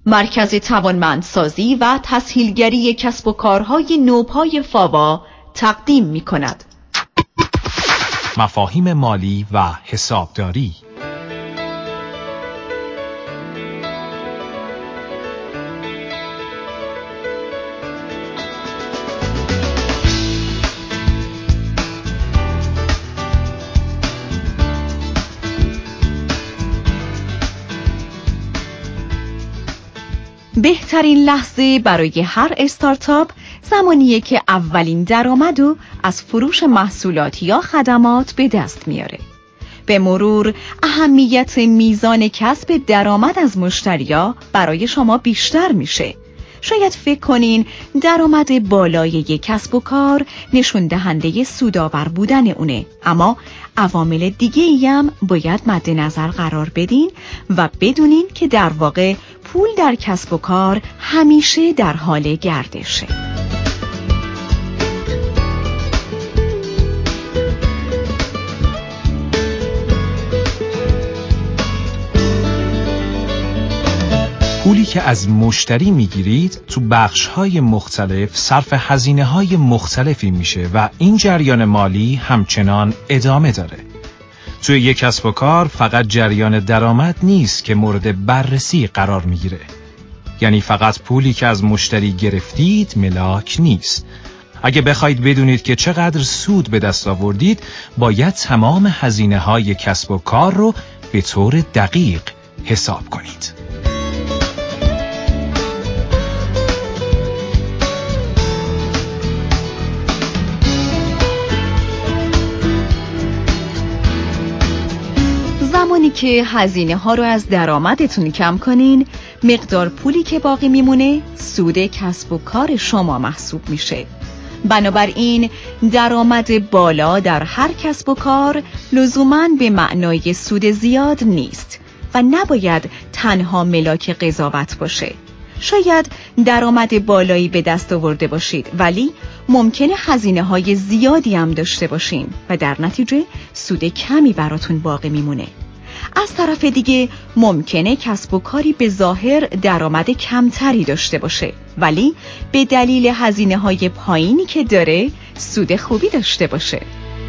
مرکز توانمندسازی و تسهیلگری کسب و کارهای نوپای فاوا تقدیم می‌کند. مفاهیم مالی و حسابداری. بهترین لحظه برای هر استارتاپ زمانیه که اولین درآمدو از فروش محصولات یا خدمات به دست میاره. به مرور اهمیت میزان کسب درآمد از مشتریا برای شما بیشتر میشه. شاید فکر کنین درآمد بالای یک کسب و کار نشون دهنده سودآور بودن اونه، اما عوامل دیگه‌ای هم باید مد نظر قرار بدین و بدونین که در واقع پول در کسب و کار همیشه در حال گردشه. پولی که از مشتری میگیرید تو بخش‌های مختلف صرف هزینه‌های مختلفی میشه و این جریان مالی همچنان ادامه داره. توی یک کسب و کار فقط جریان درآمد نیست که مورد بررسی قرار میگیره. یعنی فقط پولی که از مشتری گرفتید ملاک نیست. اگه بخواید بدونید که چقدر سود به دست آوردید، باید تمام هزینه‌های کسب و کار رو به طور دقیق حساب کنید. زمانی که هزینه ها رو از درآمدتون کم کنین، مقدار پولی که باقی میمونه سود کسب و کار شما محسوب میشه. بنابراین درآمد بالا در هر کسب و کار لزوماً به معنای سود زیاد نیست و نباید تنها ملاک قضاوت باشه. شاید درآمد بالایی به دست آورده باشید ولی ممکنه هزینه‌های زیادی هم داشته باشین و در نتیجه سود کمی براتون باقی میمونه. از طرف دیگه ممکنه کسب و کاری به ظاهر درآمد کمتری داشته باشه ولی به دلیل هزینه‌های پایینی که داره سود خوبی داشته باشه.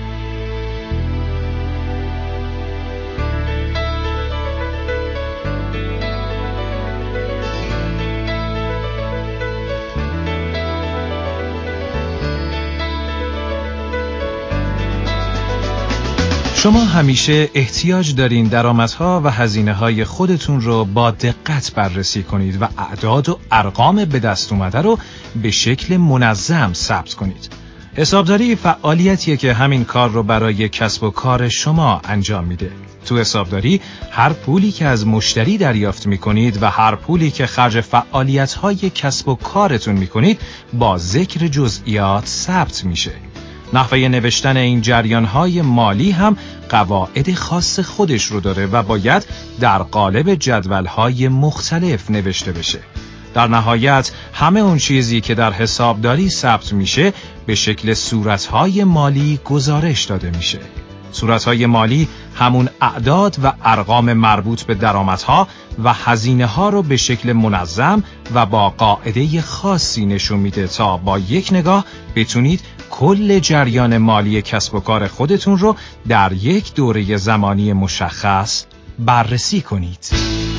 شما همیشه احتیاج دارین درآمدها و هزینه‌های خودتون رو با دقت بررسی کنید و اعداد و ارقام به دست اومده رو به شکل منظم ثبت کنید. حسابداری فعالیتیه که همین کار رو برای کسب و کار شما انجام میده. تو حسابداری هر پولی که از مشتری دریافت میکنید و هر پولی که خرج فعالیت‌های کسب و کارتون میکنید با ذکر جزئیات ثبت میشه. نحوه نوشتن این جریان‌های مالی هم قواعد خاص خودش رو داره و باید در قالب جدول‌های مختلف نوشته بشه. در نهایت همه اون چیزی که در حسابداری ثبت میشه به شکل صورت‌های مالی گزارش داده میشه. صورت‌های مالی همون اعداد و ارقام مربوط به درآمدها و هزینه‌ها رو به شکل منظم و با قاعده خاصی نشون میده تا با یک نگاه بتونید کل جریان مالی کسب و کار خودتون رو در یک دوره زمانی مشخص بررسی کنید.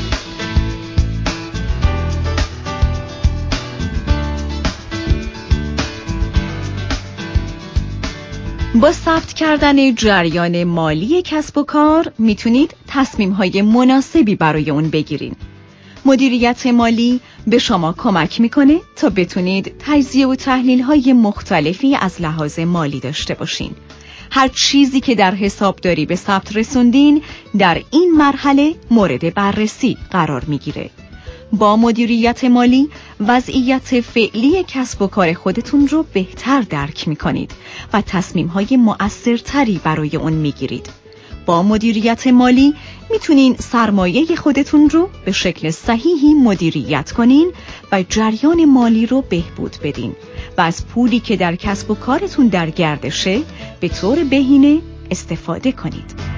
با ثبت کردن جریان مالی کسب و کار میتونید تصمیم‌های مناسبی برای اون بگیرین. مدیریت مالی به شما کمک میکنه تا بتونید تجزیه و تحلیل‌های مختلفی از لحاظ مالی داشته باشین. هر چیزی که در حسابداری به ثبت رسوندین در این مرحله مورد بررسی قرار میگیره. با مدیریت مالی وضعیت فعلی کسب و کار خودتون رو بهتر درک میکنید و تصمیم‌های مؤثرتری برای اون میگیرید. با مدیریت مالی میتونین سرمایه خودتون رو به شکل صحیحی مدیریت کنین و جریان مالی رو بهبود بدین و از پولی که در کسب و کارتون در گردشه به طور بهینه استفاده کنید.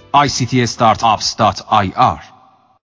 ictstartups.ir